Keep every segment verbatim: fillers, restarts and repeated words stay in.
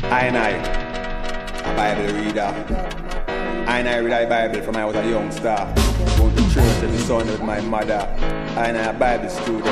I and I, a Bible reader. I and I read the Bible from when I was a youngster. Going to church every Sunday with my mother. I and I a Bible student.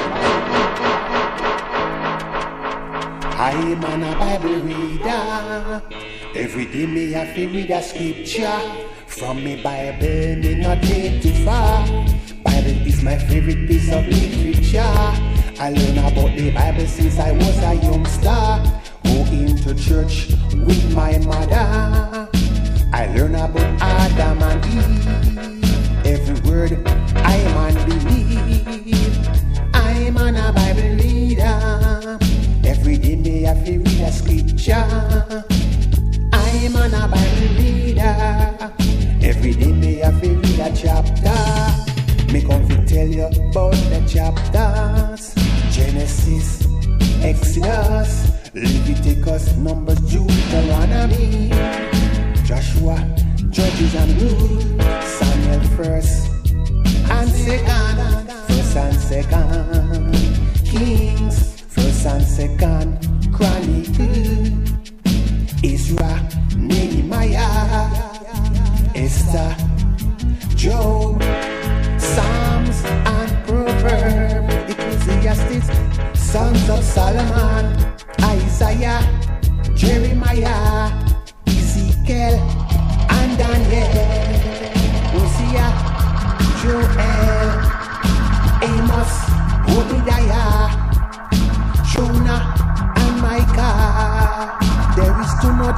I am a Bible reader. Every day me have to read a scripture. From me Bible, me not take too far. Bible is my favorite piece of literature. I learn about the Bible since I was a youngster. Go into church with my mother. I learn about Adam and Eve. Every word I man believe. I'm an a Bible reader. Every day me have to read a scripture. I'm an a Bible reader. Every day me have to read a chapter. Me come to tell you about the chapters. Genesis, Exodus, Leviticus, Numbers, Deuteronomy, Joshua, Judges and Ruth, Samuel first and second, first and second, Kings, first and second, Chronicles, Ezra, Nehemiah, Esther, Job, Psalms and Proverbs, Ecclesiastes, Sons of Solomon, Isaiah, Jeremiah, Ezekiel and Daniel, Hosea, Joel, Amos, Obadiah, Jonah and Micah. There is too much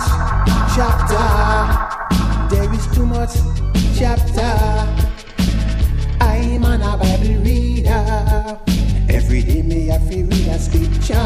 chapter. There is too much chapter. I'm an a Bible reader. Every day me have to read a scripture.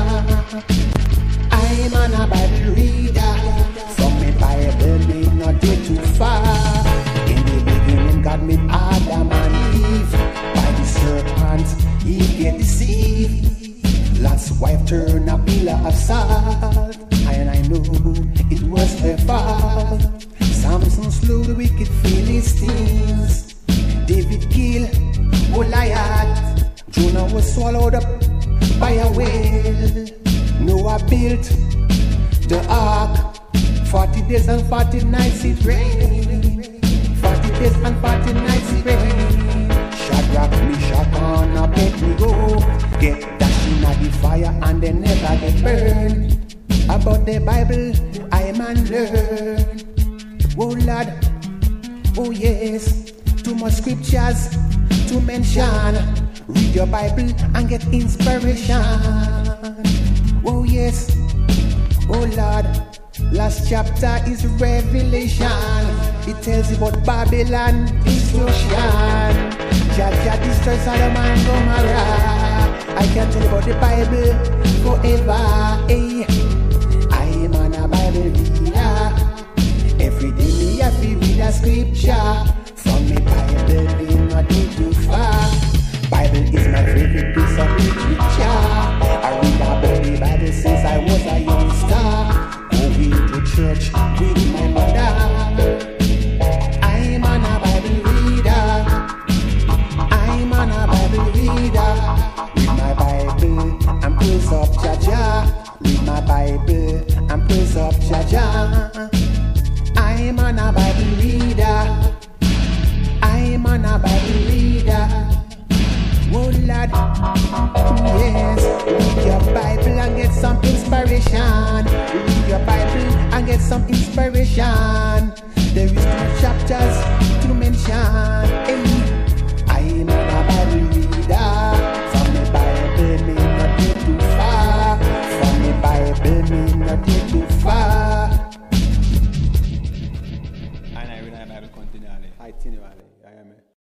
I'm an a Bible reader. From me Bible me not get too far. In the beginning God made Adam and Eve. By the serpent he get deceived. Lot's wife turned a pillar of salt. And I know it was her fault. Samson slew the wicked Philistines. David killed Goliath. Jonah was swallowed up by a whale. Noah built the ark. Forty days and forty nights it rained. Forty days and forty nights it rained. Shadrach, Meshach and Abednego get dashed in the fire and they never get burned. About the Bible I man learn. Oh Lord, oh yes, too much scriptures to mention. Read your Bible and get inspiration. Oh yes, oh Lord, last chapter is Revelation. It tells you about Babylon destruction. Jah Jah destroy Sodom and Gomorrah. I can tell you about the Bible forever. Hey, I am an a Bible reader. Every day me have to read a scripture. From me Bible me not get too far. Bible is my favorite piece of literature. I read about the Bible since I was a youngster. Going to church with my mother. I'm an a Bible reader. I'm an a Bible reader. Read my Bible and praise up Jah Jah. Read my Bible and praise up Jah Jah. I'm an a Bible reader. I'm an a Bible reader. Oh Lord, yes. Read your Bible and get some inspiration. Read your Bible and get some inspiration. There is two chapters to mention. Hey, I'm a Bible reader. From the Bible me not get too far. From the Bible me not get too far. And I read my Bible continually. I continually. I am.